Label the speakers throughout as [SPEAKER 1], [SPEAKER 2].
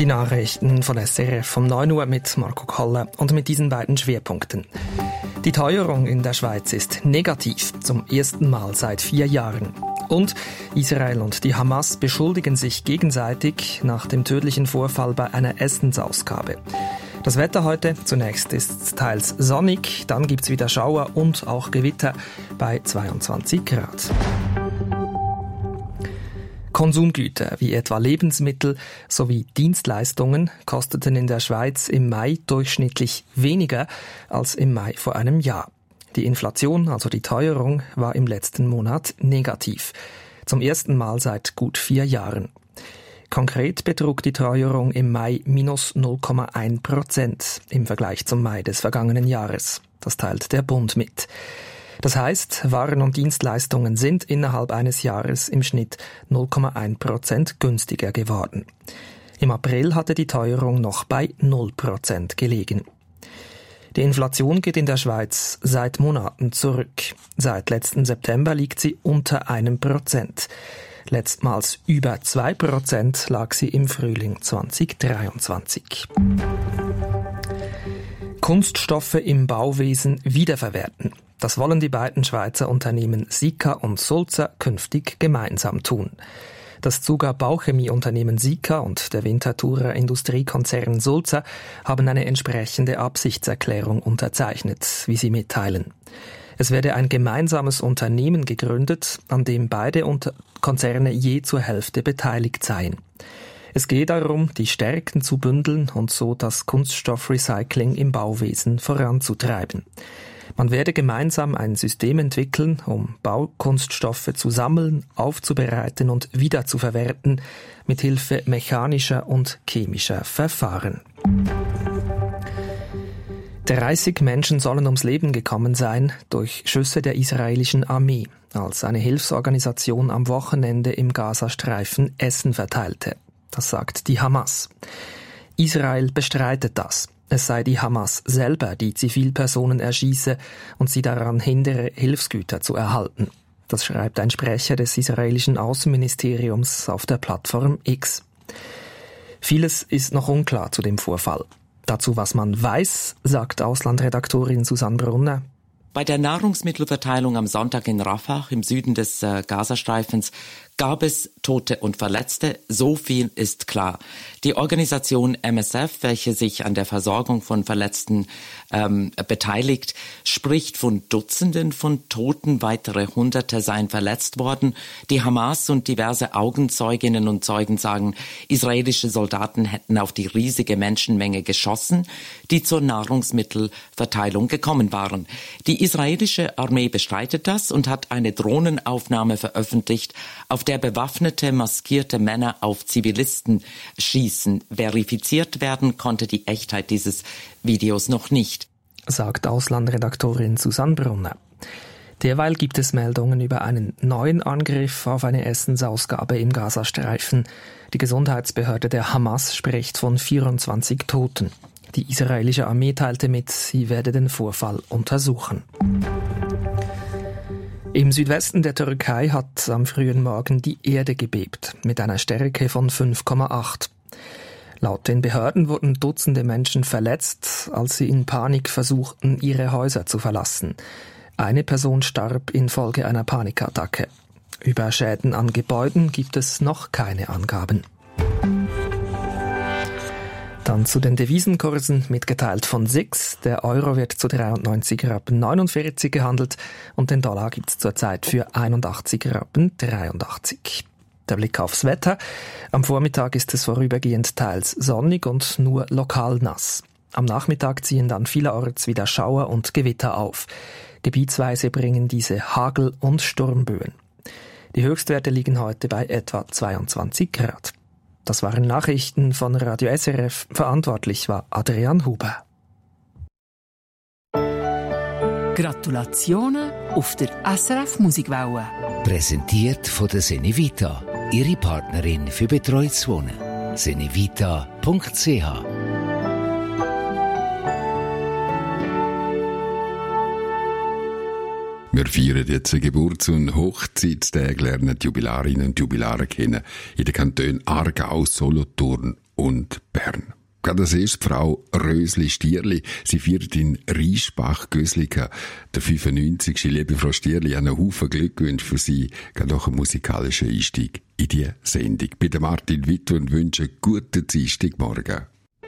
[SPEAKER 1] Die Nachrichten von SRF um 9 Uhr mit Marco Koller und mit diesen beiden Schwerpunkten. Die Teuerung in der Schweiz ist negativ, zum ersten Mal seit 4 Jahren. Und Israel und die Hamas beschuldigen sich gegenseitig nach dem tödlichen Vorfall bei einer Essensausgabe. Das Wetter heute, zunächst ist es teils sonnig, dann gibt's wieder Schauer und auch Gewitter bei 22 Grad. Konsumgüter wie etwa Lebensmittel sowie Dienstleistungen kosteten in der Schweiz im Mai durchschnittlich weniger als im Mai vor einem Jahr. Die Inflation, also die Teuerung, war im letzten Monat negativ. Zum ersten Mal seit gut 4 Jahren. Konkret betrug die Teuerung im Mai minus 0,1% im Vergleich zum Mai des vergangenen Jahres. Das teilt der Bund mit. Das heißt, Waren und Dienstleistungen sind innerhalb eines Jahres im Schnitt 0,1% günstiger geworden. Im April hatte die Teuerung noch bei 0% gelegen. Die Inflation geht in der Schweiz seit Monaten zurück. Seit letzten September liegt sie unter 1%. Letztmals über 2% lag sie im Frühling 2023. Kunststoffe im Bauwesen wiederverwerten. Das wollen die beiden Schweizer Unternehmen Sika und Sulzer künftig gemeinsam tun. Das Zuger Bauchemieunternehmen Sika und der Winterthurer Industriekonzern Sulzer haben eine entsprechende Absichtserklärung unterzeichnet, wie sie mitteilen. Es werde ein gemeinsames Unternehmen gegründet, an dem beide Konzerne je zur Hälfte beteiligt seien. Es geht darum, die Stärken zu bündeln und so das Kunststoffrecycling im Bauwesen voranzutreiben. Man werde gemeinsam ein System entwickeln, um Baukunststoffe zu sammeln, aufzubereiten und wiederzuverwerten, mithilfe mechanischer und chemischer Verfahren. 30 Menschen sollen ums Leben gekommen sein durch Schüsse der israelischen Armee, als eine Hilfsorganisation am Wochenende im Gazastreifen Essen verteilte. Das sagt die Hamas. Israel bestreitet das. Es sei die Hamas selber, die Zivilpersonen erschieße und sie daran hindere, Hilfsgüter zu erhalten. Das schreibt ein Sprecher des israelischen Außenministeriums auf der Plattform X. Vieles ist noch unklar zu dem Vorfall. Dazu, was man weiß, sagt Auslandredaktorin Susanne Brunner.
[SPEAKER 2] Bei der Nahrungsmittelverteilung am Sonntag in Rafah im Süden des Gazastreifens gab es Tote und Verletzte, so viel ist klar. Die Organisation MSF, welche sich an der Versorgung von Verletzten beteiligt, spricht von Dutzenden von Toten, weitere Hunderte seien verletzt worden. Die Hamas und diverse Augenzeuginnen und Zeugen sagen, israelische Soldaten hätten auf die riesige Menschenmenge geschossen, die zur Nahrungsmittelverteilung gekommen waren. Die israelische Armee bestreitet das und hat eine Drohnenaufnahme veröffentlicht, auf der bewaffnete, maskierte Männer auf Zivilisten schießen. Verifiziert werden konnte die Echtheit dieses Videos noch nicht,
[SPEAKER 1] sagt Auslandredaktorin Susanne Brunner. Derweil gibt es Meldungen über einen neuen Angriff auf eine Essensausgabe im Gazastreifen. Die Gesundheitsbehörde der Hamas spricht von 24 Toten. Die israelische Armee teilte mit, sie werde den Vorfall untersuchen. Im Südwesten der Türkei hat am frühen Morgen die Erde gebebt, mit einer Stärke von 5,8. Laut den Behörden wurden Dutzende Menschen verletzt, als sie in Panik versuchten, ihre Häuser zu verlassen. Eine Person starb infolge einer Panikattacke. Über Schäden an Gebäuden gibt es noch keine Angaben. Dann zu den Devisenkursen mitgeteilt von SIX. Der Euro wird zu 93,49 Rappen gehandelt und den Dollar gibt es zurzeit für 81,83 Rappen. Der Blick aufs Wetter. Am Vormittag ist es vorübergehend teils sonnig und nur lokal nass. Am Nachmittag ziehen dann vielerorts wieder Schauer und Gewitter auf. Gebietsweise bringen diese Hagel- und Sturmböen. Die Höchstwerte liegen heute bei etwa 22 Grad. Das waren Nachrichten von Radio SRF. Verantwortlich war Adrian Huber.
[SPEAKER 3] Gratulationen auf der SRF Musikwelle.
[SPEAKER 4] Präsentiert von der Senevita, Ihre Partnerin für betreutes Wohnen. senevita.ch.
[SPEAKER 5] Wir feiern jetzt Geburts- und Hochzeitstage, lernen die Jubilarinnen und Jubilare kennen in den Kantonen Aargau, Solothurn und Bern. Gerade als erste Frau Rösli Stierli. Sie feiert in Riespach-Göslika der 95. Liebe Frau Stierli, einen Haufen Glückwünsche für Sie. Gerade auch einen musikalischen Einstieg in die Sendung. Bei der Martin Witt und wünsche einen guten Dienstagmorgen.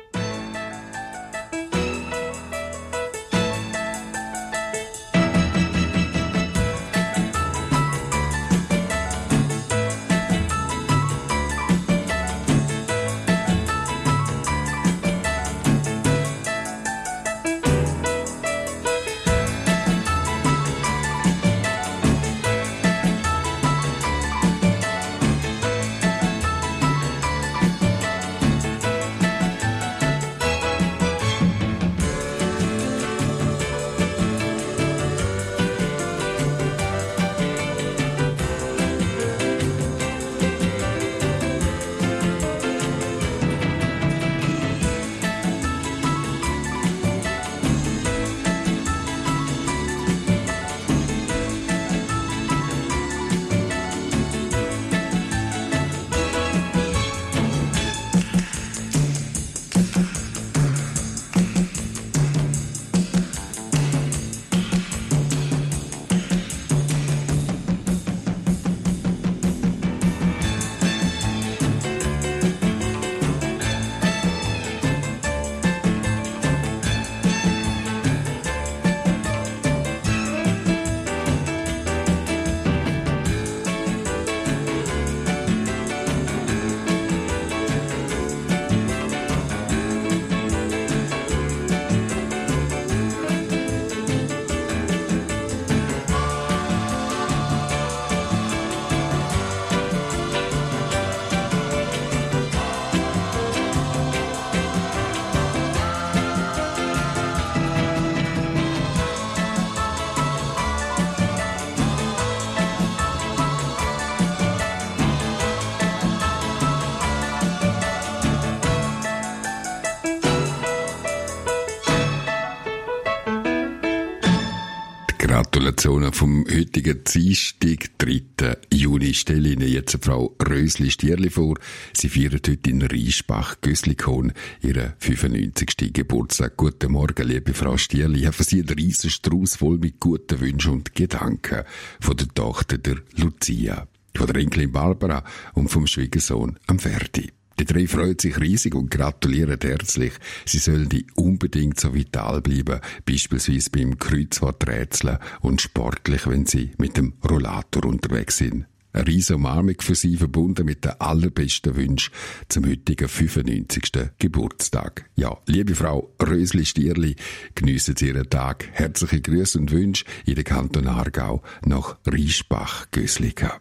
[SPEAKER 5] Gratulationen vom heutigen Dienstag, 3. Juni. Stelle Ihnen jetzt Frau Rösli Stierli vor. Sie feiert heute in Riespach-Göslikon ihren 95. Geburtstag. Guten Morgen, liebe Frau Stierli. Ich habe für Sie einen riesen Strauß voll mit guten Wünschen und Gedanken von der Tochter der Lucia, von der Enkelin Barbara und vom Schwiegersohn am Ferdi. Die drei freuen sich riesig und gratulieren herzlich. Sie sollen unbedingt so vital bleiben, beispielsweise beim Kreuzworträtseln und sportlich, wenn sie mit dem Rollator unterwegs sind. Eine riesige Umarmung für Sie, verbunden mit den allerbesten Wünschen zum heutigen 95. Geburtstag. Ja, liebe Frau Rösli Stierli, geniessen Sie Ihren Tag. Herzliche Grüße und Wünsche in den Kanton Aargau nach Riespach-Göslika.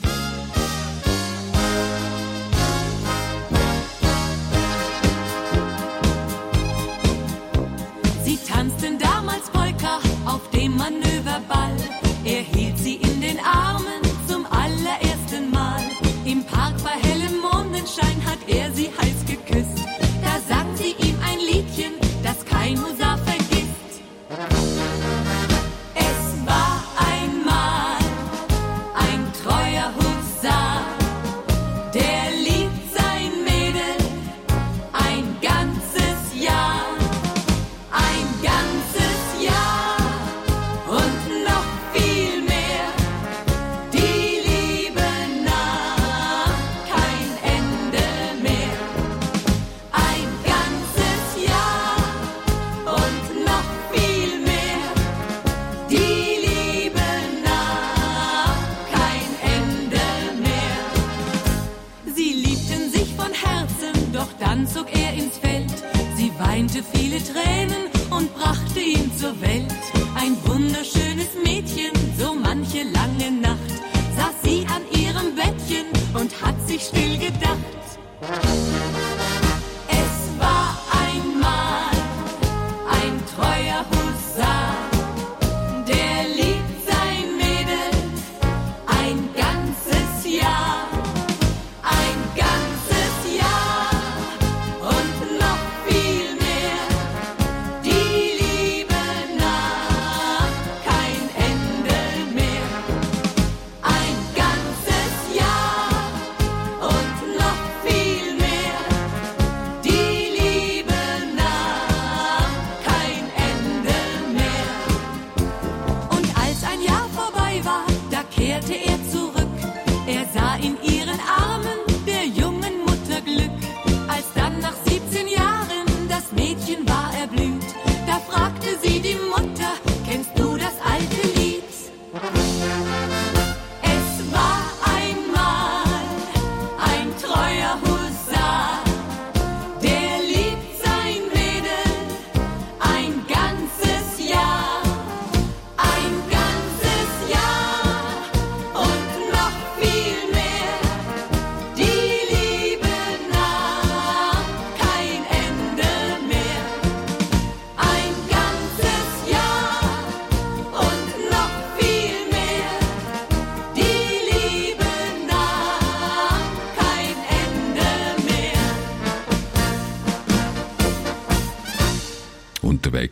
[SPEAKER 6] Tanzten damals Polka auf dem Manöverball. Er hielt sie in den Armen zum allerersten Mal. Im Park bei hellem Mondenschein hat er sie heiß geküsst. Da sang sie ihm ein Liedchen, das kein Husar vergisst. Es war einmal ein treuer Husar, der liebt sein Mädel ein ganzes Jahr. Viele Tränen und brachte ihn zur Welt. Ein wunderschönes Mädchen, so manche lange Nacht, saß sie an ihrem Bettchen und hat sich still gedacht. Es war einmal ein treuer Husar, der liebt sein Mädel ein ganzes Jahr. Ein ganzes Jahr und noch viel mehr. Die Liebe nahm kein Ende mehr. Ein ganzes Jahr und noch viel mehr.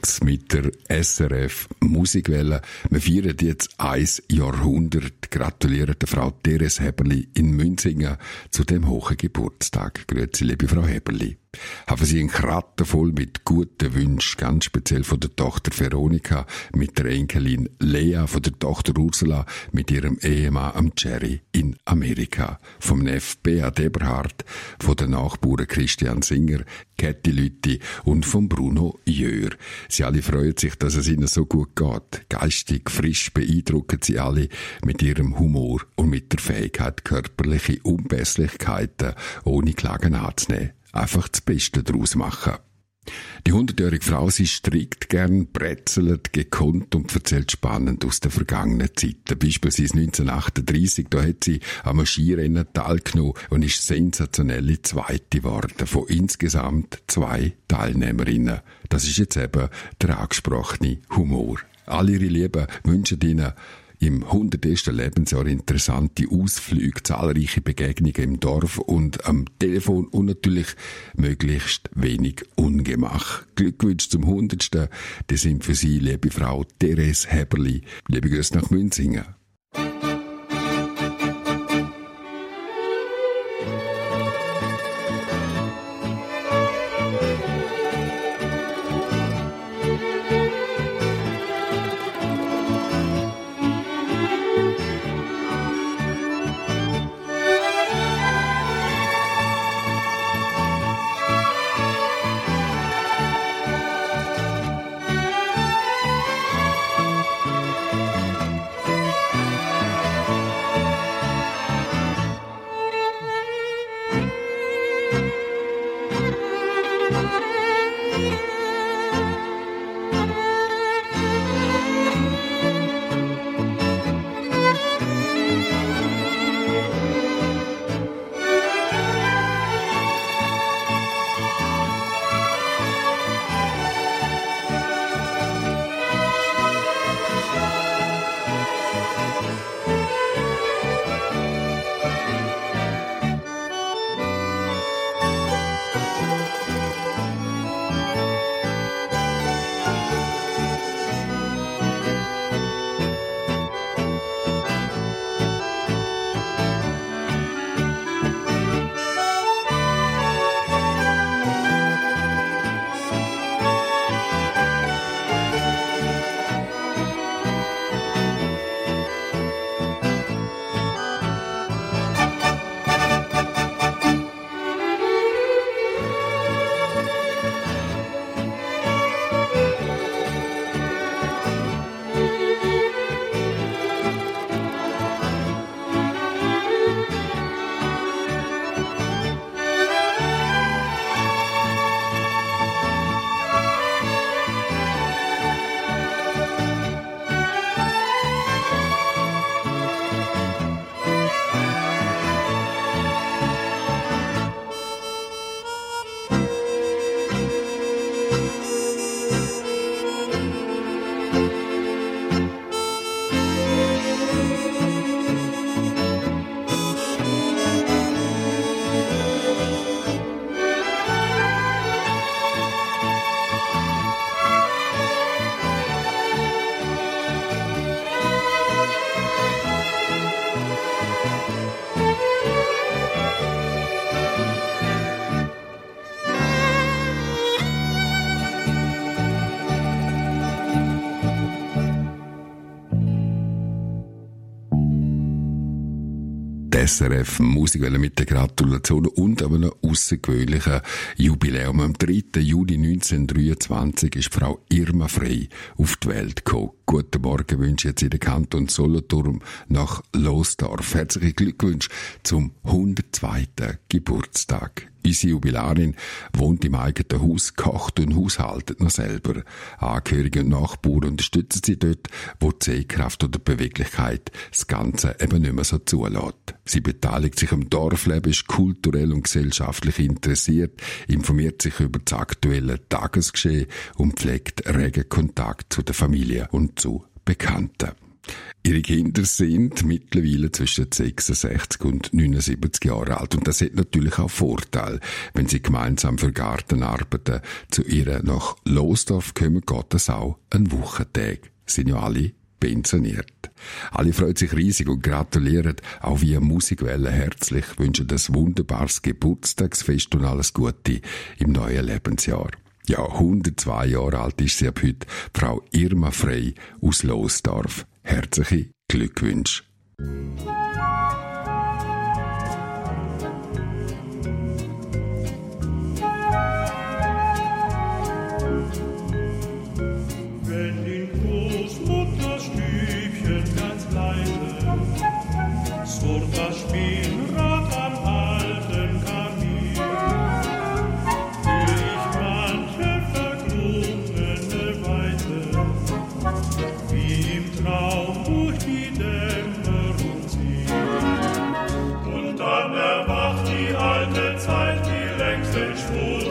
[SPEAKER 5] geht's mit der SRF Musikwelle. Wir feiern jetzt 1 Jahrhundert. Gratulieren der Frau Therese Heberli in Münzingen zu dem hohen Geburtstag. Grüezi, liebe Frau Heberli. Haben Sie einen Krater voll mit guten Wünschen, ganz speziell von der Tochter Veronika, mit der Enkelin Lea, von der Tochter Ursula, mit ihrem Ehemann Jerry in Amerika, vom Neff Beat Eberhard, von den Nachbarn Christian Singer, Käthi Lütti und von Bruno Jör. Sie alle freuen sich, dass es ihnen so gut geht. Geistig, frisch beeindrucken sie alle mit ihrem Humor und mit der Fähigkeit, körperliche Unpässlichkeiten ohne Klagen anzunehmen. Einfach das Beste daraus machen. Die 100-jährige Frau, sie strickt gern, brezelt, gekonnt und erzählt spannend aus den vergangenen Zeiten. Beispielsweise 1938, da hat sie am Skirennen teilgenommen und ist sensationelle Zweite geworden, von insgesamt 2 Teilnehmerinnen. Das ist jetzt eben der angesprochene Humor. Alle ihre Lieben wünschen ihnen im 101. Lebensjahr interessante Ausflüge, zahlreiche Begegnungen im Dorf und am Telefon und natürlich möglichst wenig Ungemach. Glückwünsche zum 100. Die sind für Sie, liebe Frau Therese Heberli. Liebe Grüße nach Münzingen. SRF Musikwelle mit der Gratulation und einem außergewöhnlichen Jubiläum. Am 3. Juli 1923 ist Frau Irma Frey auf die Welt gekommen. Guten Morgen wünsche ich jetzt in der Kanton Solothurn nach Losdorf. Herzlichen Glückwunsch zum 102. Geburtstag. Unsere Jubilarin wohnt im eigenen Haus, kocht und haushaltet noch selber. Angehörige und Nachbarn unterstützen sie dort, wo die Sehkraft oder die Beweglichkeit das Ganze eben nicht mehr so zulässt. Sie beteiligt sich am Dorfleben, ist kulturell und gesellschaftlich interessiert, informiert sich über das aktuelle Tagesgeschehen und pflegt regen Kontakt zu der Familie und zu Bekannten. Ihre Kinder sind mittlerweile zwischen 66 und 79 Jahren alt. Und das hat natürlich auch Vorteil. Wenn sie gemeinsam für Gartenarbeiten zu ihr nach Losdorf kommen, geht das auch einen Wochentag. Sind ja alle pensioniert. Alle freuen sich riesig und gratulieren auch via Musikwelle herzlich, wünschen ein wunderbares Geburtstagsfest und alles Gute im neuen Lebensjahr. Ja, 102 Jahre alt ist sie ab heute, Frau Irma Frey aus Losdorf. Herzliche Glückwünsche.
[SPEAKER 7] Wenn in Großmutters Stübchen ganz leise surrt das Spielrad am alten Kamin, fühl ich manche verklungene Weise, wie im Traum durch die Dämmerung zieht. Und dann erwacht die alte Zeit, die längst entschwunden,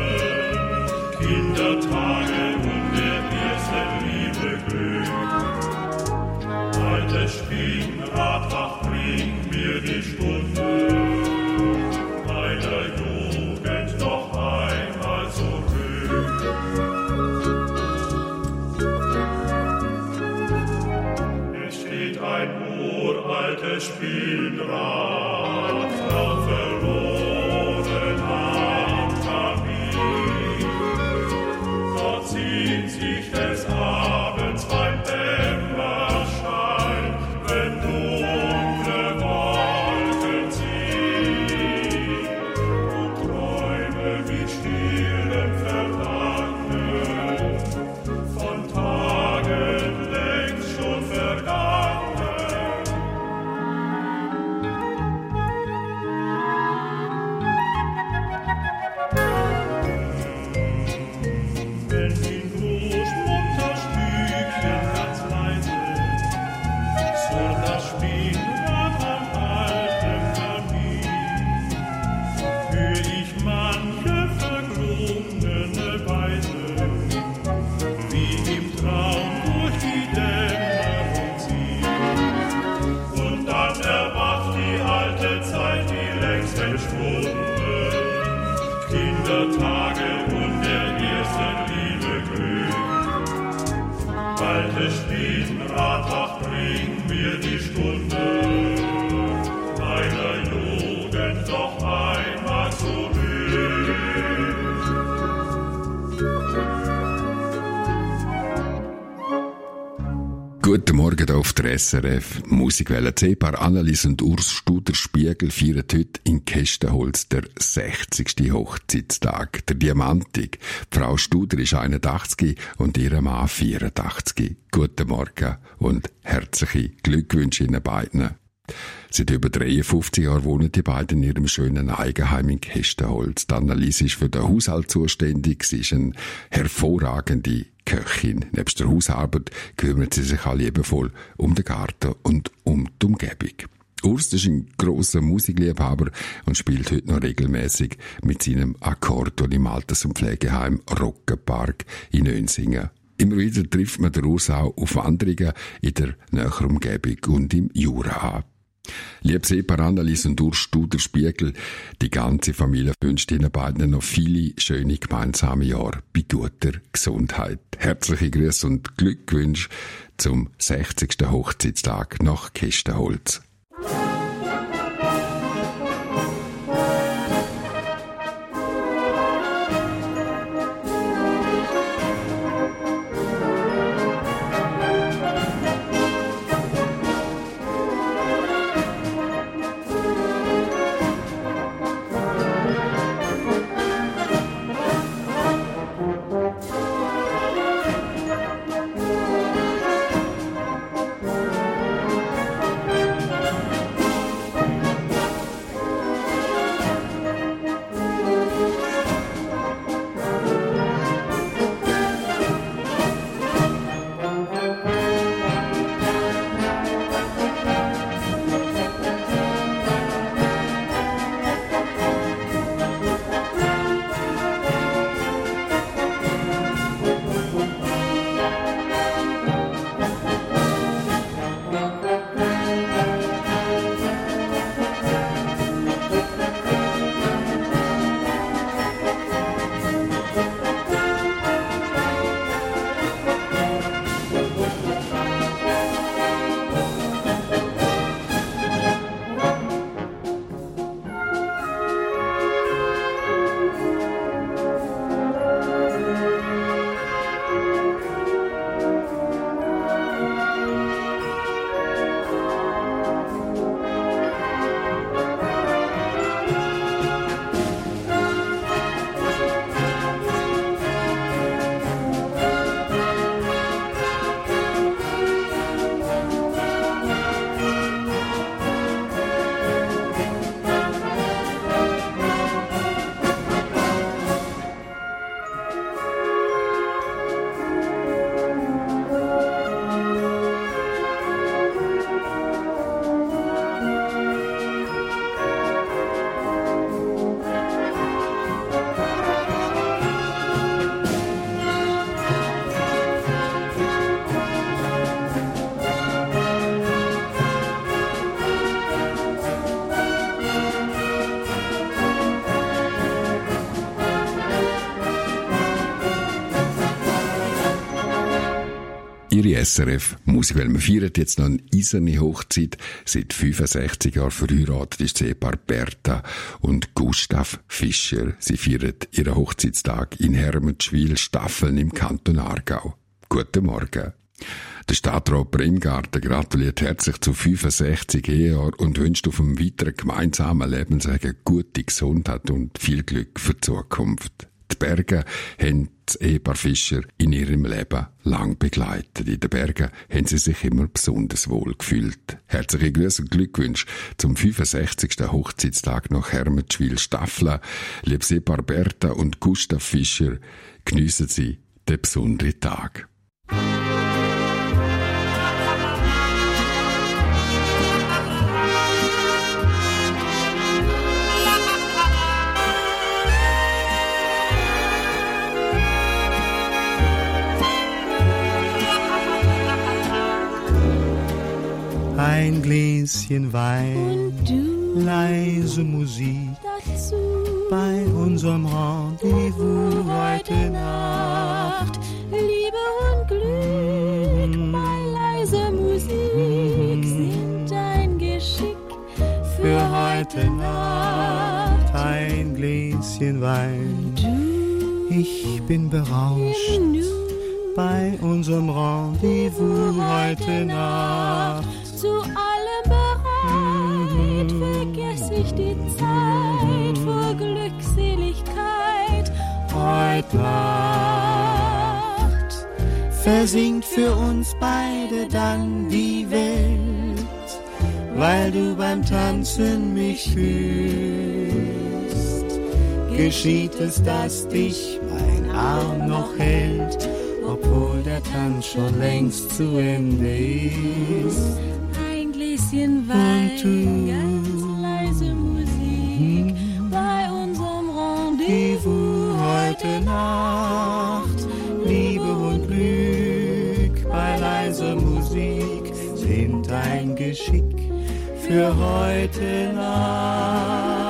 [SPEAKER 7] Kindertage und der erste Liebe Glück. Altes Spinnrad, ach, bring mir die Stunde meiner Jugend noch einmal zurück. Es steht ein uraltes Spinnrad, lang verloren am Kamin. Dort zieht sich des Abends beim Dämmerschein, wenn dunkle Wolken ziehen, und Träume wie stillen Verlangen von Tagen längst schon vergangen. Wenn in Großmutters Stübchen ganz leise surrt das Spinnrad am alten Kamin, hör ich manche verklungene Weise, wie im Traum durch die Dämmerung zieht. Und dann erwacht die alte Zeit, die längst entschwunden, Kindertage und der ersten Liebe Glück. Altes Spinnrad, ach, bring mir die Stunde meiner Jugend noch einmal zurück.
[SPEAKER 5] Guten Morgen hier auf der SRF. Musikwelle C-Paar Annelies und Urs Studer-Spiegel feiern heute in Kästenholz der 60. Hochzeitstag. Der Diamantik. Frau Studer ist 81 und ihr Mann 84. Guten Morgen und herzliche Glückwünsche Ihnen beiden. Seit über 53 Jahren wohnen die beiden in ihrem schönen Eigenheim in Kästenholz. Annelies ist für den Haushalt zuständig. Sie ist eine hervorragende Köchin. Nebst der Hausarbeit kümmert sie sich auch liebevoll um den Garten und um die Umgebung. Urs ist ein grosser Musikliebhaber und spielt heute noch regelmäßig mit seinem Akkordeon im Alters- und Pflegeheim Rockenpark in Önsingen. Immer wieder trifft man den Urs auch auf Wanderungen in der näheren Umgebung und im Jura an. Liebes Ehepaar Annelies und Urs Studer-Spiegel, die ganze Familie wünscht Ihnen beiden noch viele schöne gemeinsame Jahre bei guter Gesundheit. Herzliche Grüße und Glückwünsche zum 60. Hochzeitstag nach Kästenholz. SRF Musik, weil wir feiern jetzt noch eine eiserne Hochzeit. Seit 65 Jahren verheiratet ist das Ehepaar Berta und Gustav Fischer. Sie feiern ihren Hochzeitstag in Hermenschwil, Staffeln im Kanton Aargau. Guten Morgen. Der Stadtrat Bremgarten gratuliert herzlich zu 65 Ehejahren und wünscht auf einem weiteren gemeinsamen Lebensweg gute Gesundheit und viel Glück für die Zukunft. Die Berge haben das Ehepaar Fischer in ihrem Leben lang begleitet. In den Bergen haben sie sich immer besonders wohl gefühlt. Herzliche Grüße und Glückwünsche zum 65. Hochzeitstag nach Hermenschwil Staffeln. Liebes Ehepaar Berta und Gustav Fischer, geniessen Sie den besonderen Tag.
[SPEAKER 8] Ein Gläschen Wein
[SPEAKER 6] Und du
[SPEAKER 8] leise Musik
[SPEAKER 6] dazu
[SPEAKER 8] bei unserem Rendezvous heute Nacht.
[SPEAKER 6] Liebe und Glück bei leiser Musik sind ein Geschick
[SPEAKER 8] Für heute Nacht ein Gläschen Wein. Ich bin berauscht bei unserem Rendezvous heute Nacht.
[SPEAKER 6] Zu allem bereit, vergess ich die Zeit vor Glückseligkeit.
[SPEAKER 8] Heute Nacht versinkt für uns beide dann die Welt, weil du beim Tanzen mich fühlst. Geschieht es, dass dich mein Arm noch hält, obwohl der Tanz schon längst zu Ende ist.
[SPEAKER 6] Ein Gläschen Wein, ganz leise Musik bei unserem Rendezvous
[SPEAKER 8] heute Nacht. Liebe und Glück bei leiser Musik sind ein Geschick für heute Nacht.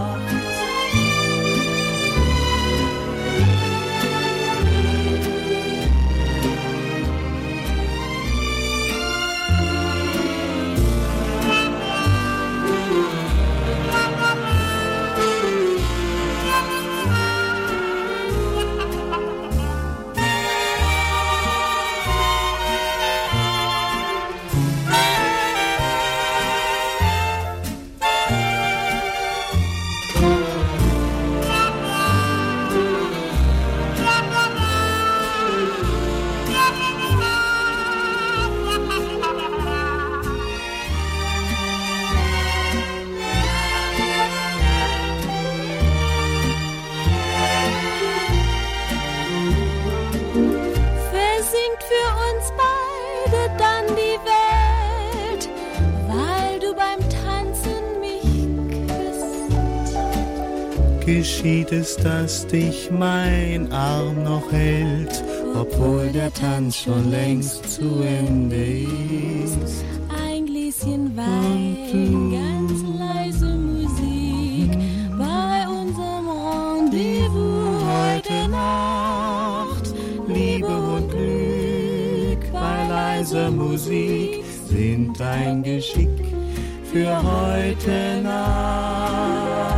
[SPEAKER 8] Geschieht es, dass dich mein Arm noch hält, obwohl der Tanz schon längst zu Ende ist.
[SPEAKER 6] Ein Gläschen Wein, ganz leise Musik bei unserem Rendezvous heute Nacht.
[SPEAKER 8] Liebe und Glück bei leiser Musik sind ein Geschick für heute Nacht.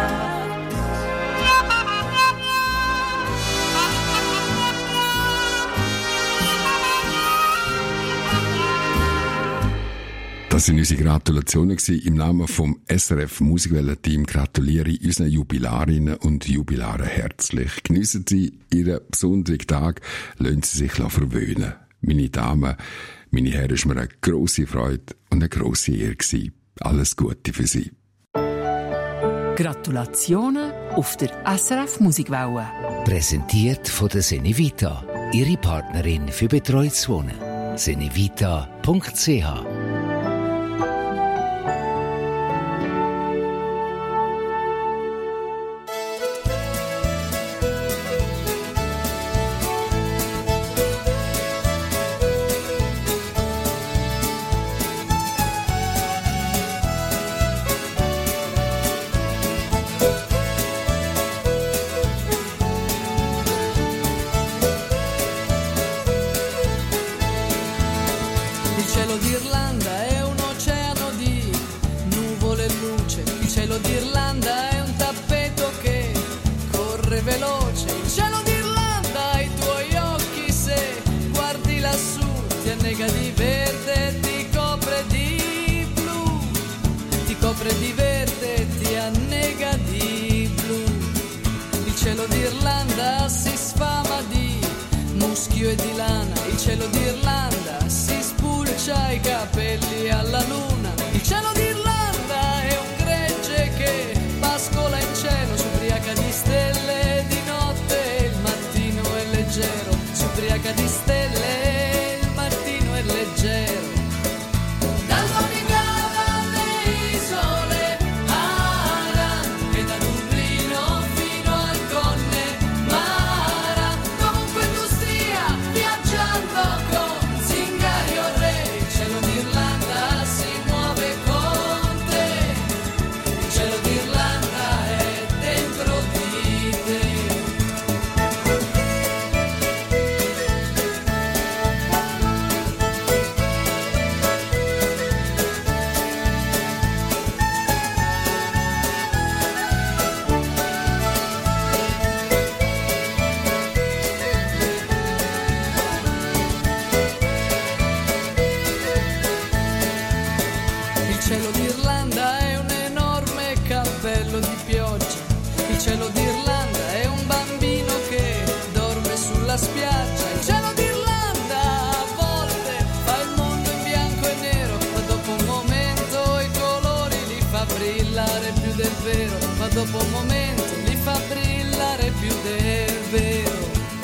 [SPEAKER 5] Das waren unsere Gratulationen gewesen. Im Namen vom SRF Musikwellen-Team gratuliere ich unseren Jubilarinnen und Jubilaren herzlich. Geniessen Sie Ihren besonderen Tag, lassen Sie sich verwöhnen. Meine Damen, meine Herren, es war mir eine grosse Freude und eine grosse Ehre gewesen. Alles Gute für Sie.
[SPEAKER 3] Gratulationen auf der SRF Musikwelle.
[SPEAKER 4] Präsentiert von der Senevita, Ihre Partnerin für betreutes Wohnen. senevita.ch
[SPEAKER 9] copre di verde, ti annega di blu. Il cielo d'Irlanda si sfama di muschio e di lana. Il cielo d'Irlanda si spulcia i capelli alla luna. Il cielo d'Irlanda è un gregge che pascola in cielo, s'ubriaca di stelle di notte e il mattino è leggero. S'ubriaca di stelle e il mattino è leggero. Ma dopo un momento li fa brillare più del vero.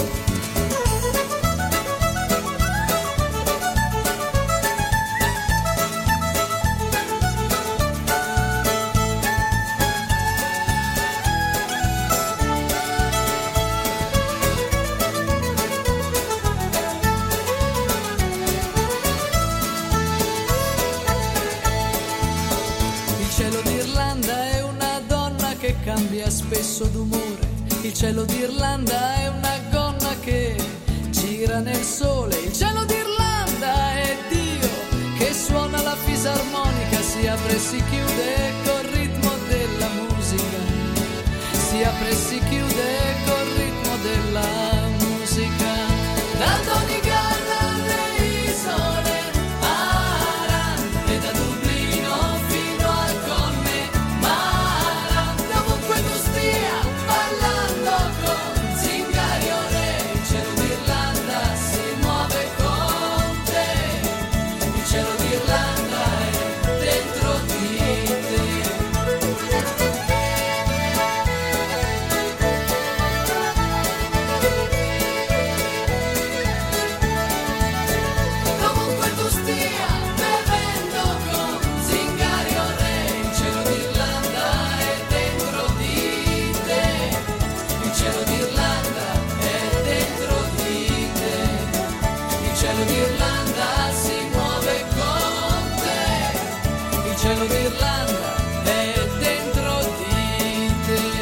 [SPEAKER 9] Cambia spesso d'umore. Il cielo d'Irlanda è una gonna che gira nel sole. Il cielo d'Irlanda è Dio che suona la fisarmonica, si apre e si chiude col ritmo della musica, si apre e si chiude col ritmo della musica. Da Donegal alle isole Aran e da Dublino fino al Connemara, dovunque tu stia ballando con zingari o re, il cielo d'Irlanda si muove con te, il cielo d'Irlanda è dentro di te. Dovunque tu stia bevendo con zingari o re, il cielo d'Irlanda è dentro di te, il cielo d'Irlanda è dentro di te, il cielo d'Irlanda si muove con te, il cielo d'Irlanda è dentro di te.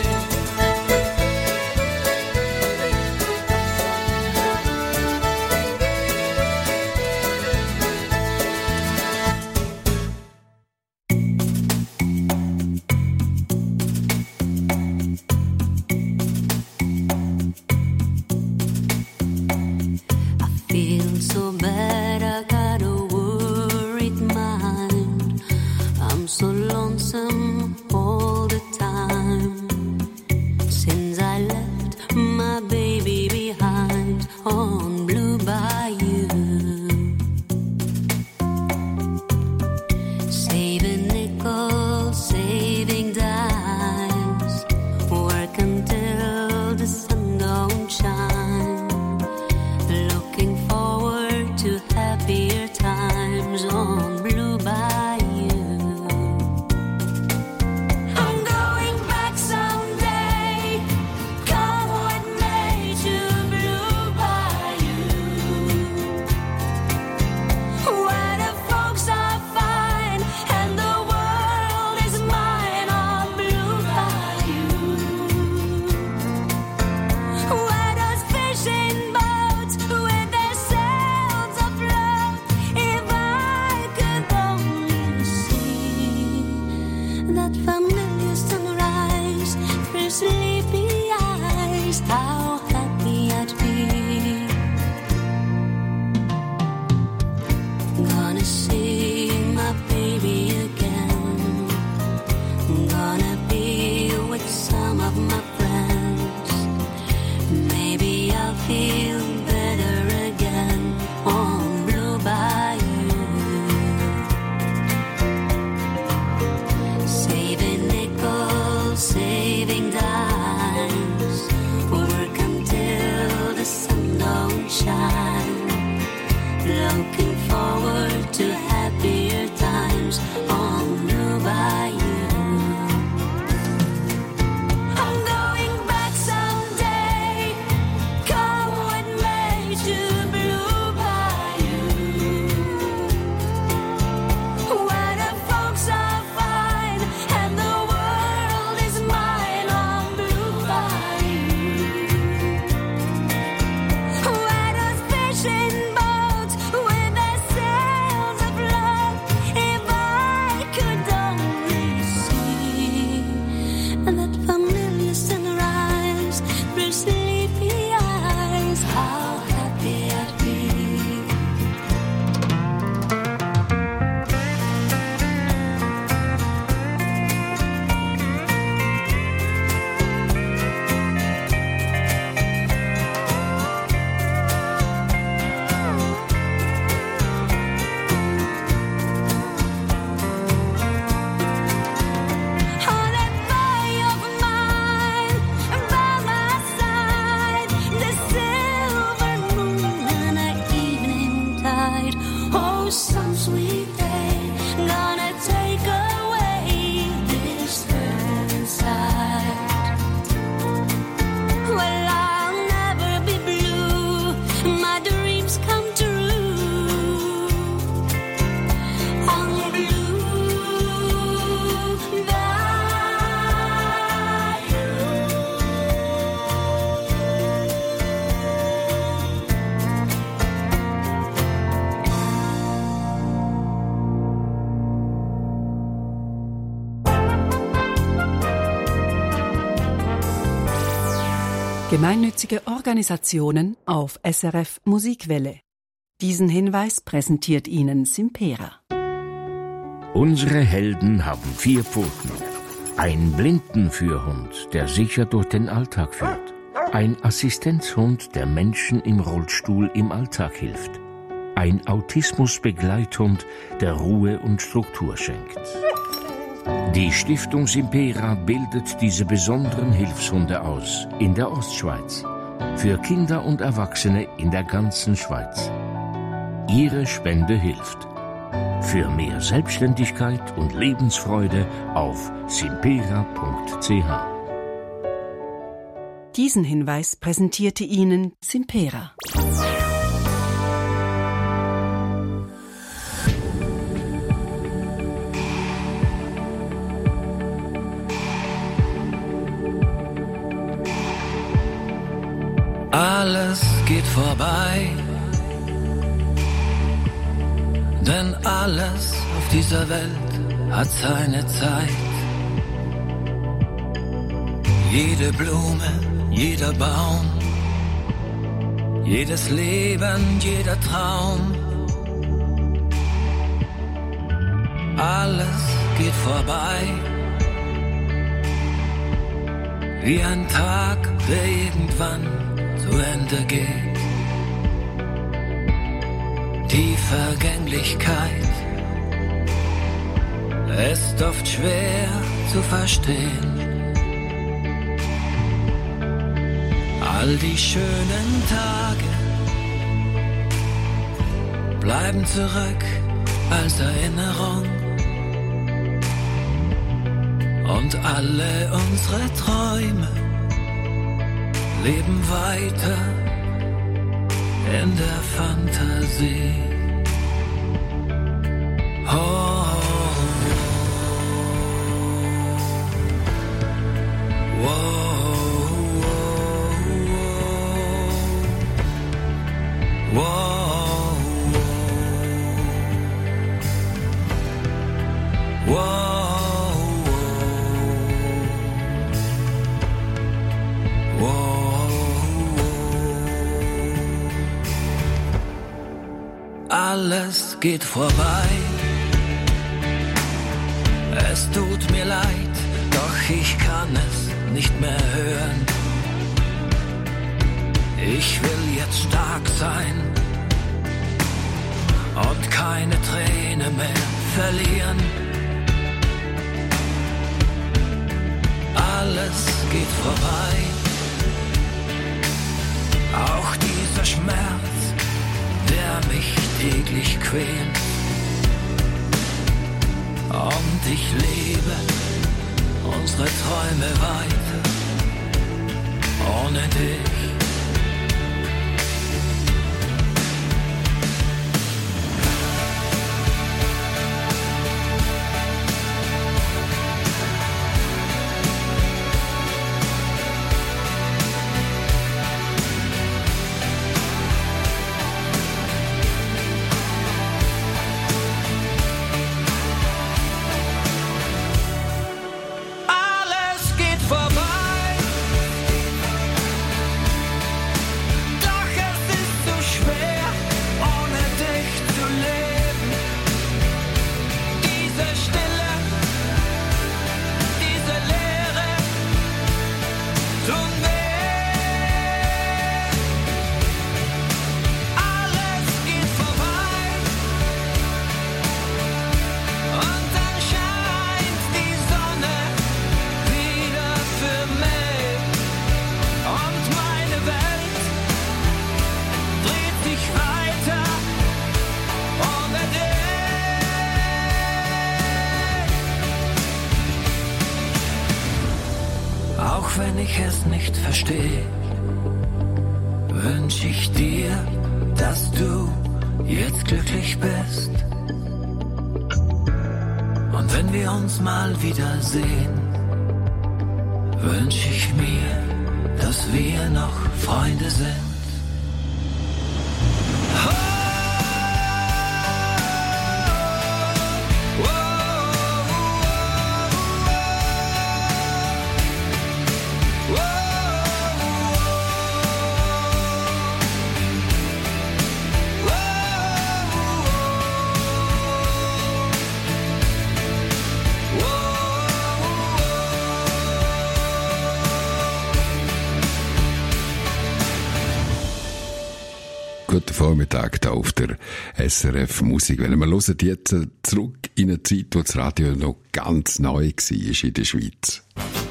[SPEAKER 10] Feel so bad, I got a worried mind. I'm so lonesome all the time. Since I left my baby behind on Blue Bayou, saving nickels, saving dimes, work until the sun don't shine. Looking forward to happier times on Blue Bayou. I'm going back someday, come with me to Blue Bayou, where the folks are fine and the world is mine on Blue Bayou, where those fishing boats with their sails afloat. If I could only see that familiar sunrise through sleepy eyes, how happy I'd be. Gonna see my baby again, of my friends. Maybe I'll feel better again on Blue Bayou. Saving nickels, saving dimes, work until the sun don't shine. Looking forward to happier times on Blue Bayou. I'm going back someday. Come with me to Blue Bayou, where the folks are fine and the world is mine on Blue Bayou, where those fishing boats with their sails of love. If I could only see that familiar sunrise through sleepy eyes, how happy I'd be. On that bay of mine, by my side, the silver moon and the evening tide. Oh, some sweet day gonna take away this hurt inside. Well, I'll never be blue. My dreams come true on Blue Bayou.
[SPEAKER 3] Gemeinnützige Organisationen auf SRF Musikwelle. Diesen Hinweis präsentiert Ihnen Simpera.
[SPEAKER 4] Unsere Helden haben 4 Pfoten. Ein Blindenführhund, der sicher durch den Alltag führt. Ein Assistenzhund, der Menschen im Rollstuhl im Alltag hilft. Ein Autismusbegleithund, der Ruhe und Struktur schenkt. Die Stiftung Simpera bildet diese besonderen Hilfshunde aus in der Ostschweiz. Für Kinder und Erwachsene in der ganzen Schweiz. Ihre Spende hilft. Für mehr Selbstständigkeit und Lebensfreude auf simpera.ch.
[SPEAKER 3] Diesen Hinweis präsentierte Ihnen Simpera.
[SPEAKER 9] Alles geht vorbei, denn alles auf dieser Welt hat seine Zeit. Jede Blume, jeder Baum, jedes Leben, jeder Traum. Alles geht vorbei, wie ein Tag, der irgendwann zu Ende geht. Die Vergänglichkeit ist oft schwer zu verstehen. All die schönen Tage bleiben zurück als Erinnerung. Und alle unsere Träume leben weiter in der Fantasie. Oh, oh, oh, oh, oh, oh. Alles geht vorbei, es tut mir leid, doch
[SPEAKER 11] Ach, ich kann es nicht mehr hören. Ich will jetzt stark sein und keine Träne mehr verlieren. Alles geht vorbei, auch dieser Schmerz, der mich täglich quält. Und ich lebe unsere Träume weiter, ohne dich. Auch wenn ich es nicht verstehe, wünsch ich dir, dass du jetzt glücklich bist. Und wenn wir uns mal wiedersehen, wünsch ich mir, dass wir noch Freunde sind.
[SPEAKER 5] Guten Vormittag hier auf der SRF Musik. Wenn wir hören jetzt zurück in eine Zeit, wo das Radio noch ganz neu war in der Schweiz.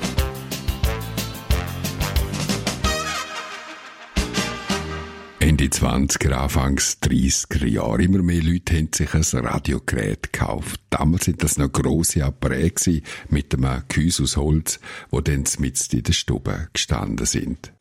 [SPEAKER 5] Ende 20er, Anfangs 30er Jahre. Immer mehr Leute haben sich ein Radiogerät gekauft. Damals sind das noch grosse Apparate mit einem Gehäuse aus Holz, wo dann mitten in der Stube gestanden sind.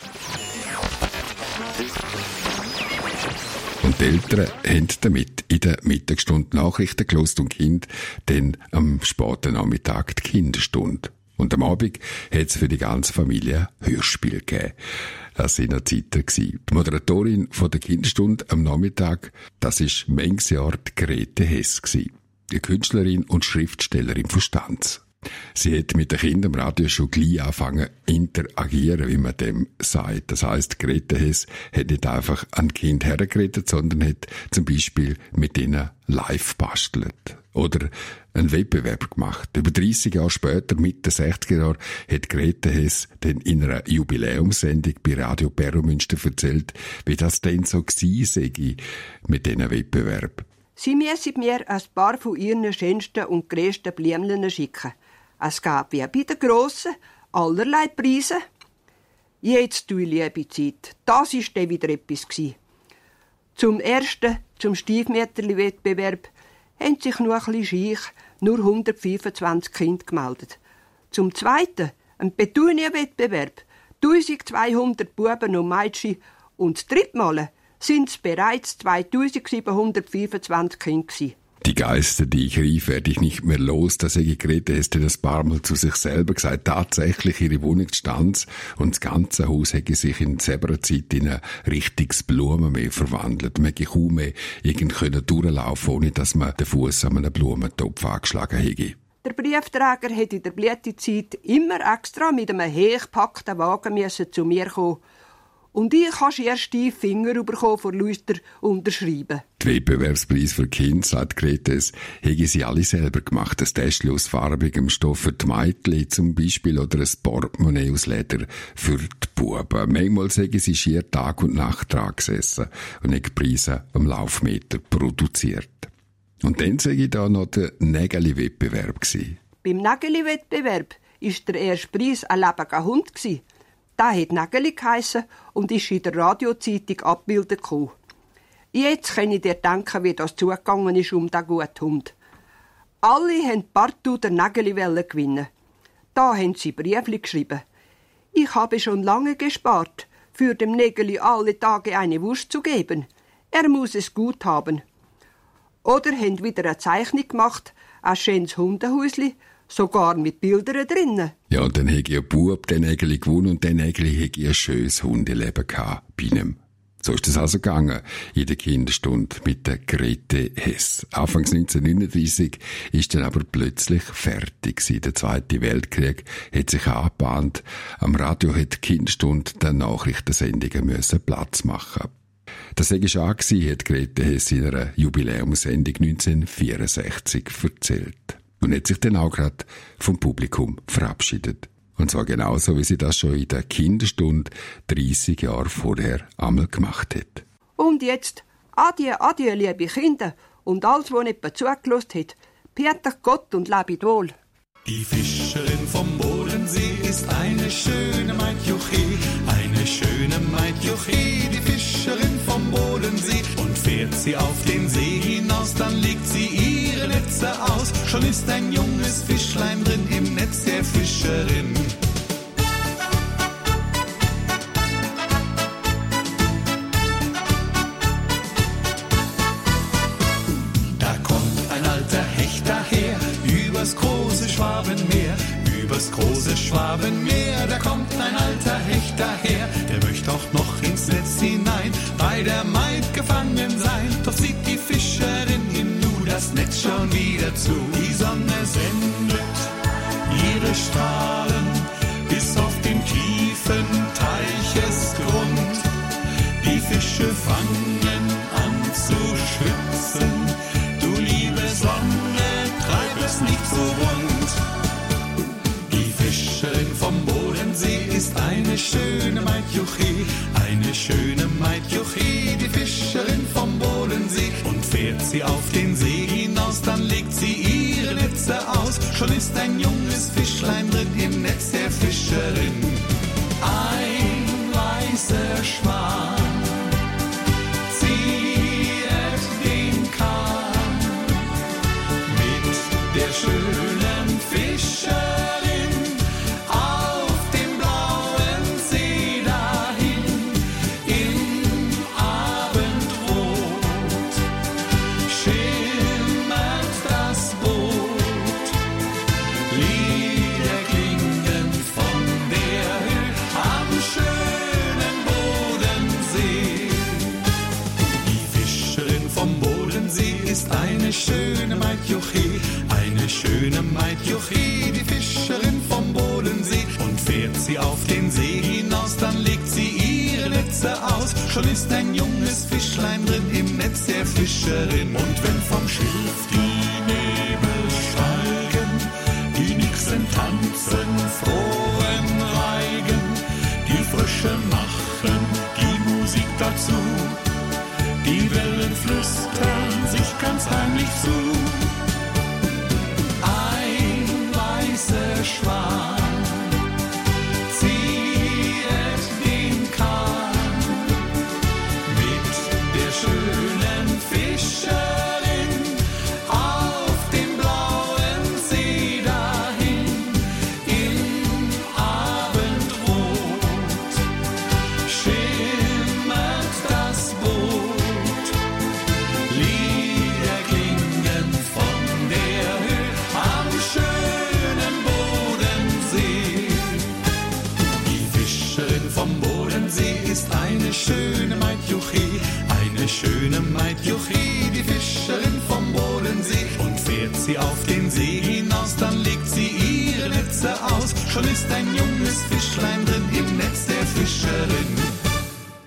[SPEAKER 5] Und die Eltern haben damit in der Mittagsstunde Nachrichten gehört und die Kinder dann am späten Nachmittag die Kinderstunde. Und am Abend hat es für die ganze Familie Hörspiel gegeben. Das waren noch Zeiten. Die Moderatorin von der Kinderstunde am Nachmittag, das war manches Jahr die Grete Hess, die Künstlerin und Schriftstellerin von Stanz. Sie hat mit den Kindern am Radio schon gleich angefangen interagieren, wie man dem sagt. Das heisst, Grete Hess hat nicht einfach an Kind hergeredet, sondern hat zum Beispiel mit ihnen live bastelt. Oder einen Wettbewerb gemacht. Über 30 Jahre später, Mitte 60er Jahre, hat Grete Hess dann in einer Jubiläumssendung bei Radio Perromünster erzählt, wie das denn so gewesen sei mit diesen Wettbewerb.
[SPEAKER 12] Sie müssen mir ein paar von ihren schönsten und grössten Blümchen schicken. Es gab wie bei den Grossen allerlei Preise. Jetzt, du liebe Zeit, das war dann wieder etwas. Zum ersten, zum Stiefmütterli-Wettbewerb, haben sich nur ein bisschen scheich nur 125 Kinder gemeldet. Zum zweiten, ein Petunia-Wettbewerb, 1200 Buben und Mädchen. Und das dritte Mal sind es bereits 2725 Kinder gewesen.
[SPEAKER 5] Die Geister, die ich rief, werde ich nicht mehr los. Das sage Grete Hess das paar Mal zu sich selber gesagt. Tatsächlich, ihre Wohnung stand und das ganze Haus hätte sich in selber Zeit in ein richtiges Blumenmeer verwandelt. Man hätte kaum mehr irgendwie durchlaufen, ohne dass man den Fuß an einem Blumentopf angeschlagen hätte.
[SPEAKER 12] Der Briefträger hätte in der Blütezeit immer extra mit einem hochgepackten Wagen zu mir kommen. Und ich habe erst steife Finger bekommen vor lauter Unterschreiben.
[SPEAKER 5] Die Wettbewerbspreis für Kinder, sagt Gretes, hätten sie alle selber gemacht. Ein Täschchen aus farbigem Stoff für die Mädchen zum Beispiel oder ein Portemonnaie aus Leder für die Buben. Manchmal sagen sie schier Tag und Nacht dran gesessen und haben die Preise am Laufmeter produziert. Und dann sage ich da noch der Nägeli-Wettbewerb.
[SPEAKER 12] Beim Nägeli-Wettbewerb war der erste Preis ein lebendiger Hund. Der hat Nägeli geheissen und ist in der Radiozeitung abgebildet gekommen. Jetzt kann ich dir denken, wie das zugegangen ist um diesen guten Hund. Alle wollten partout den Nägeli gewinnen. Da haben sie Briefli geschrieben. Ich habe schon lange gespart, für dem Nägeli alle Tage eine Wurst zu geben. Er muss es gut haben. Oder haben wieder eine Zeichnung gemacht, ein schönes Hundehäusli, sogar mit Bildern drinnen.
[SPEAKER 5] Ja, und dann hätte ein Bub den Nägeli gewonnen und der Nägeli hätte ein schönes Hundeleben gehabt bei ihm. So ist es also gegangen in der Kinderstunde mit der Grete Hess. Anfangs 1939 ist dann aber plötzlich fertig gewesen. Der Zweite Weltkrieg hat sich angebahnt. Am Radio hat die Kinderstunde den Nachrichtensendungen müssen Platz machen. Das sei schon gewesen, hat Grete Hess in einer Jubiläumssendung 1964 erzählt. Und hat sich dann auch gerade vom Publikum verabschiedet. Und zwar genauso, wie sie das schon in der Kinderstunde 30 Jahre vorher einmal gemacht hat.
[SPEAKER 12] Und jetzt, adieu, adieu, liebe Kinder, und alles, was jemand zugelassen hat. Peter Gott und lebet wohl.
[SPEAKER 13] Die Fischerin vom Bodensee ist eine schöne Maidjoche, eine schöne Maidjoche, die Fischerin vom Bodensee. Und fährt sie auf den See hinaus, dann legt sie ihre Netze aus. Schon ist ein junges Fischlein drin im Netz der Fischerin. Da kommt ein alter Hecht daher, übers große Schwabenmeer, übers große Schwabenmeer, da kommt ein alter Hecht daher, der möchte auch noch ins Netz hinein, bei der Maid gefangen sein, doch sieht die Fischerin ihm nur das Netz schon wieder zu. Die Sonne sendet ihre Strahlen bis auf den tiefen Teichesgrund, die Fische fangen an zu schwitzen, du liebe Sonne, treib es nicht so rund. Die Fischerin vom Bodensee ist eine schöne Maidjoche, eine schöne Maidjoche, die Fischerin vom Bodensee. Und fährt sie auf den See hinaus, dann legt sie ihre Netze aus. Schon ist ein junges Fischlein drin im Netz der Fischerin. Ein weißer Schwan ziehet den Kahn mit der schönen Fischerin auf dem blauen See dahin im Abendrot schimmert das Boot, Lieder klingen von der Höhe am schönen Bodensee. Die Fischerin vom Bodensee ist eine schöne Maidjoche, eine schöne Maidjoche, die Fischerin vom Bodensee. Und fährt sie auf den See hinaus, dann legt sie ihre Netze aus. Schon ist ein junges Fischlein drin im Netz der Fischerin. Und wenn vom Schilf die Nebel steigen, die Nixen tanzen, frohen Reigen, die Frösche machen die Musik dazu, die Wellen flüstern sich ganz heimlich zu. Ein weißer Schwan ziehet den Kahn mit der schönen Fischerin auf dem blauen See dahin im Abendrot schimmert das Boot, Lieder klingen von der Höhe am schönen Bodensee. Die Fischerin vom Bodensee ist eine schöne Maidjoche, eine schöne Maidjoche, die Fischerin vom Bodensee. Und fährt sie auf den See hinaus, dann legt sie ihre Netze aus. Schon ist ein junges Fischlein drin im Netz der Fischerin.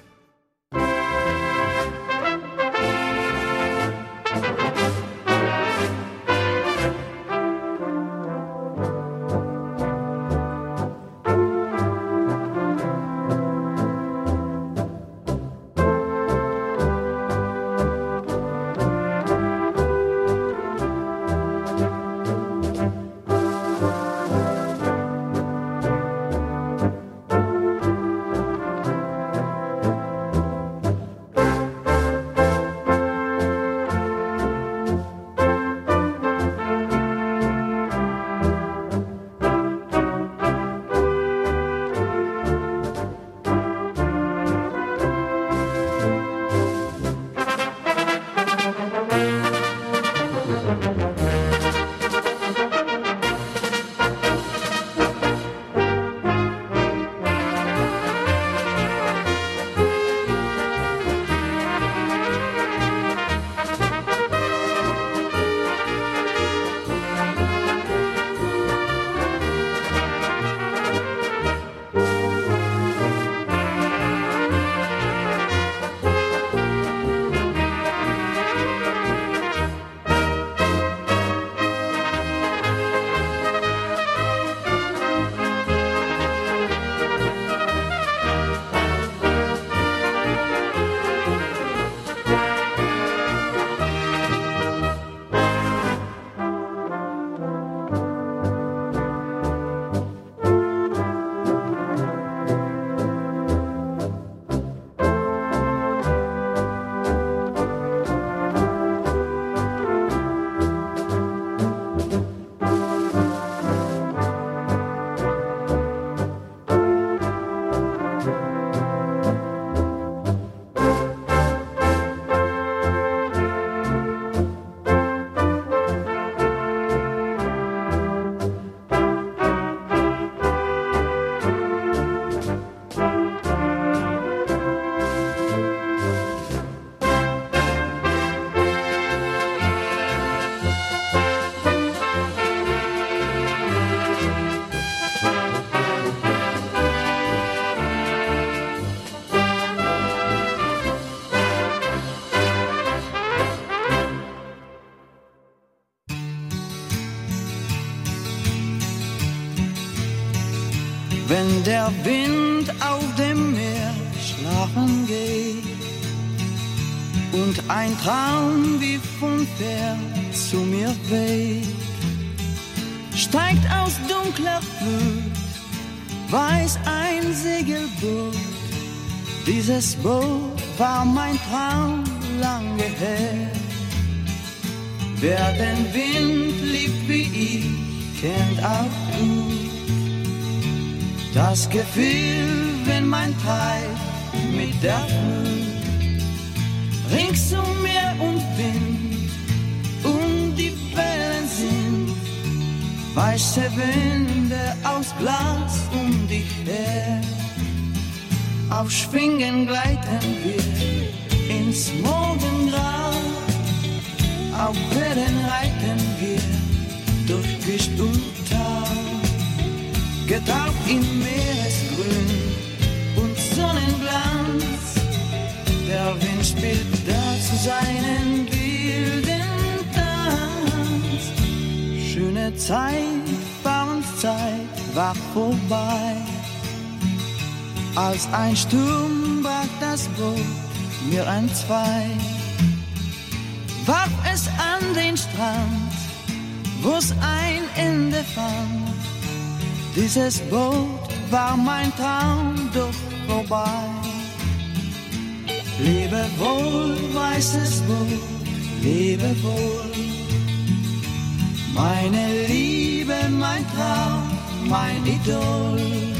[SPEAKER 11] wenn der Wind auf dem Meer schlafen geht und ein Traum wie von fern zu mir weht, steigt aus dunkler Flut weiß ein Segelboot. Dieses Boot war mein Traum lange her. Wer den Wind liebt wie ich, kennt auch gut das Gefühl, wenn man treibt mit der Flut. Rings um Meer und Wind und die Wellen sind weiße Wände aus Glas um dich her. Auf Schwingen gleiten wir ins Morgengrau, auf Wellen reiten wir durch Gischt und Tau, getaucht in Meeresgrün und Sonnenglanz. Der Wind spielt dazu seinen wilden Tanz. Schöne Zeit, Fahrenzeit war vorbei. Als ein Sturm brach das Boot mir entzwei, warf es an den Strand, wo's ein Ende fand. Dieses Boot war mein Traum, doch vorbei. Lebe wohl, weißes Boot, lebe wohl. Meine Liebe, mein Traum, mein Idol.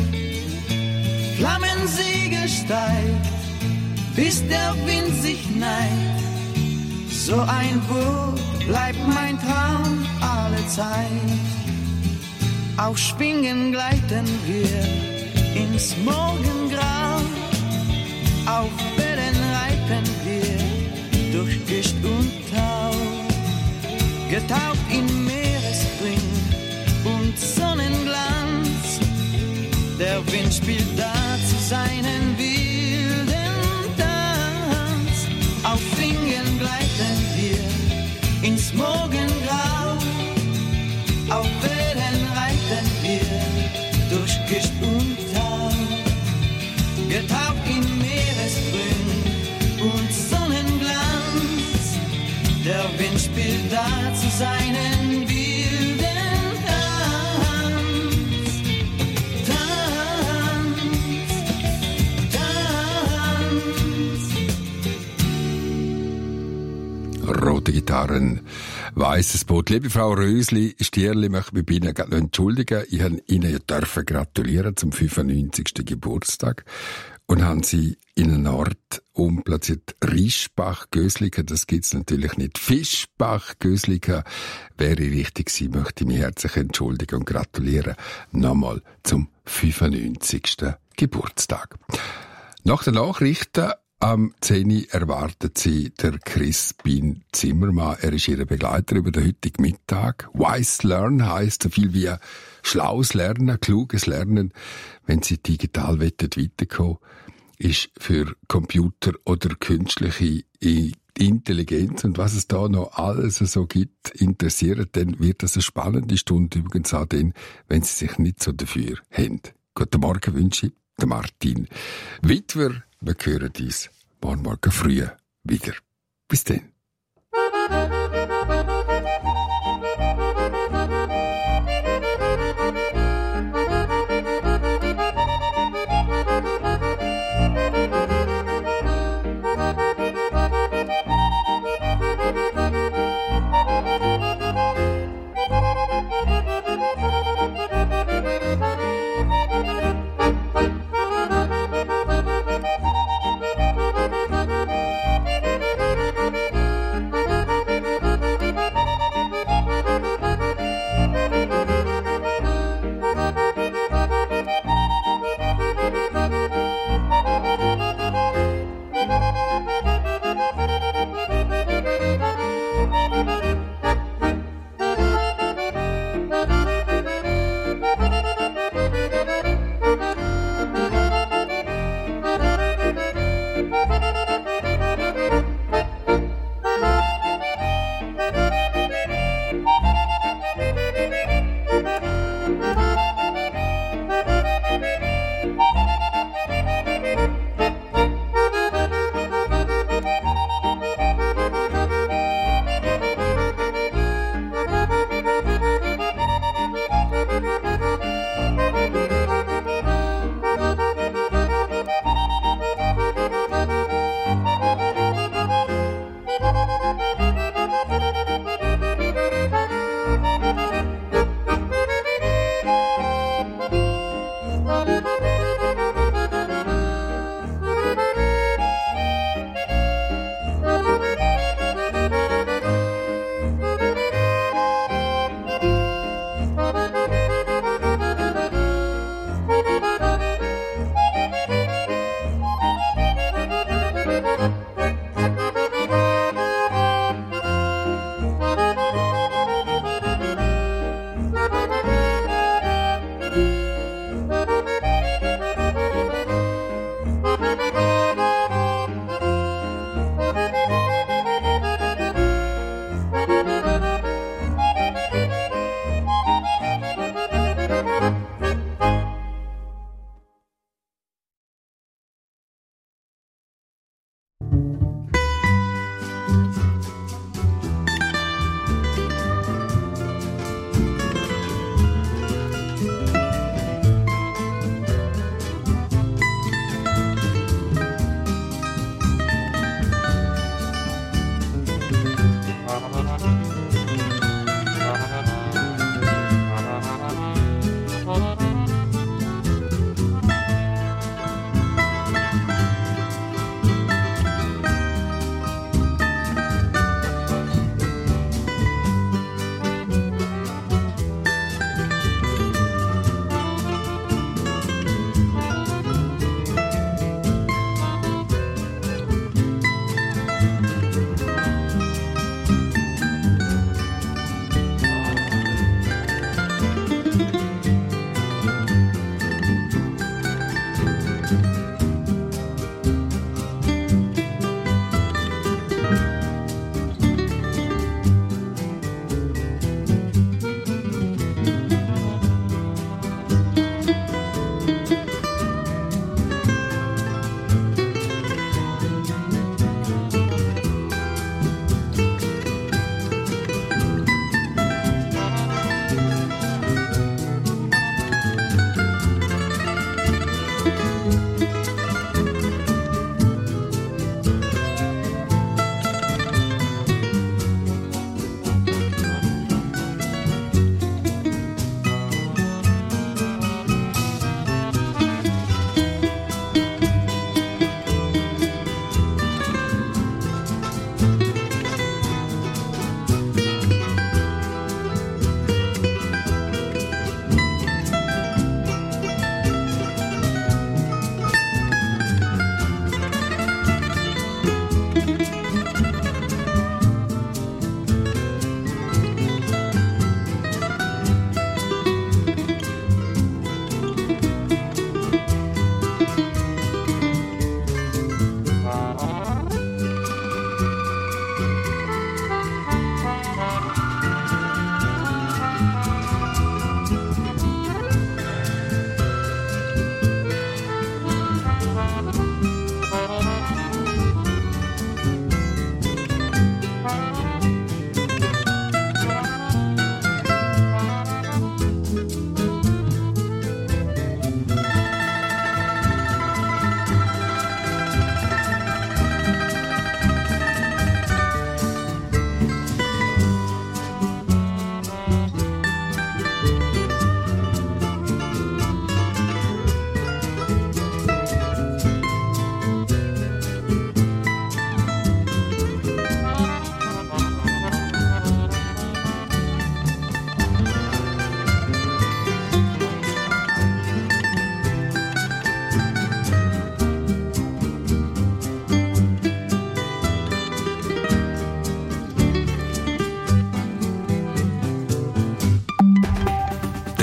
[SPEAKER 11] Flammensegel steigt, bis der Wind sich neigt. So ein Boot bleibt mein Traum alle Zeit. Auf Schwingen gleiten wir ins Morgengrau, auf Wellen reiten wir durch Gischt und Tau, getaucht in Meeresgrün und Sonnenglanz. Der Wind spielt dazu seinen wilden Tanz. Auf Schwingen gleiten wir ins Morgengrau, auf Wellen reiten wir durch Gischt und Tau, getaucht in Meeresgrün und Sonnenglanz. Der Wind spielt dazu seinen wilden Tanz.
[SPEAKER 5] Rote Gitarren, weißes Boot. Liebe Frau Rösli, Stierli, möchte mich bei Ihnen gerade noch entschuldigen. Ich habe Ihnen ja dürfen gratulieren zum 95. Geburtstag und haben Sie in einen Ort umplatziert. Rischbach, Gösliken, das gibt's natürlich nicht. Fischbach, Gösliken wäre richtig gewesen. Möchte ich mich herzlich entschuldigen und gratulieren. Nochmal zum 95. Geburtstag. Nach den Nachrichten am 10. erwartet sie der Crispin Zimmermann. Er ist Ihr Begleiter über den heutigen Mittag. Wise Learn heisst so viel wie schlaues Lernen, kluges Lernen. Wenn Sie digital weiterkommen, ist für Computer oder künstliche Intelligenz und was es da noch alles so gibt, interessiert, dann wird das eine spannende Stunde übrigens auch dann, wenn Sie sich nicht so dafür haben. Guten Morgen wünsche ich, der Martin Witwer. Wir hören uns morgen früh wieder. Bis dann.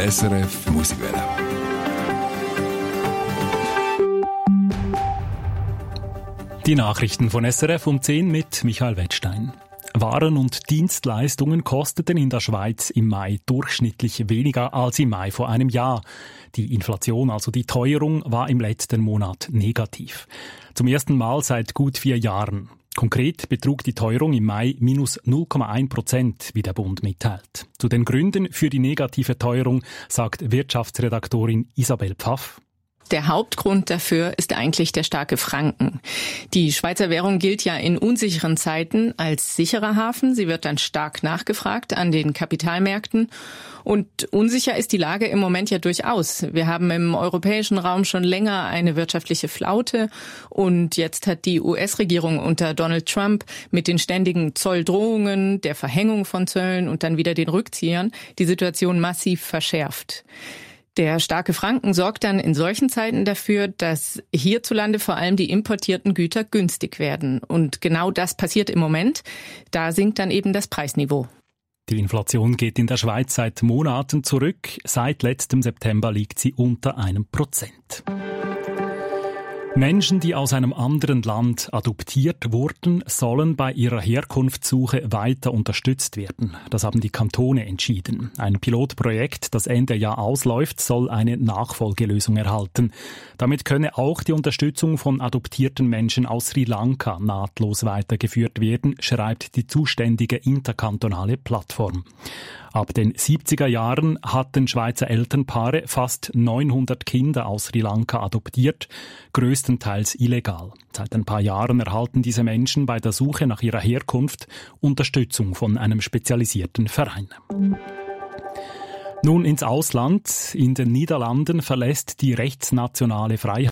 [SPEAKER 5] SRF Musikwelle.
[SPEAKER 14] Die Nachrichten von SRF um 10 mit Michael Wettstein. Waren und Dienstleistungen kosteten in der Schweiz im Mai durchschnittlich weniger als im Mai vor einem Jahr. Die Inflation, also die Teuerung, war im letzten Monat negativ. Zum ersten Mal seit gut 4 Jahren. Konkret betrug die Teuerung im Mai minus 0,1%, wie der Bund mitteilt. Zu den Gründen für die negative Teuerung sagt Wirtschaftsredaktorin Isabel Pfaff.
[SPEAKER 15] Der Hauptgrund dafür ist eigentlich der starke Franken. Die Schweizer Währung gilt ja in unsicheren Zeiten als sicherer Hafen. Sie wird dann stark nachgefragt an den Kapitalmärkten. Und unsicher ist die Lage im Moment ja durchaus. Wir haben im europäischen Raum schon länger eine wirtschaftliche Flaute. Und jetzt hat die US-Regierung unter Donald Trump mit den ständigen Zolldrohungen, der Verhängung von Zöllen und dann wieder den Rückziehern die Situation massiv verschärft. Der starke Franken sorgt dann in solchen Zeiten dafür, dass hierzulande vor allem die importierten Güter günstig werden. Und genau das passiert im Moment. Da sinkt dann eben das Preisniveau.
[SPEAKER 14] Die Inflation geht in der Schweiz seit Monaten zurück. Seit letztem September liegt sie unter 1%. Menschen, die aus einem anderen Land adoptiert wurden, sollen bei ihrer Herkunftssuche weiter unterstützt werden. Das haben die Kantone entschieden. Ein Pilotprojekt, das Ende Jahr ausläuft, soll eine Nachfolgelösung erhalten. Damit könne auch die Unterstützung von adoptierten Menschen aus Sri Lanka nahtlos weitergeführt werden, schreibt die zuständige interkantonale Plattform. Ab den 70er Jahren hatten Schweizer Elternpaare fast 900 Kinder aus Sri Lanka adoptiert, größtenteils illegal. Seit ein paar Jahren erhalten diese Menschen bei der Suche nach ihrer Herkunft Unterstützung von einem spezialisierten Verein. Nun ins Ausland. In den Niederlanden verlässt die rechtsnationale Freiheit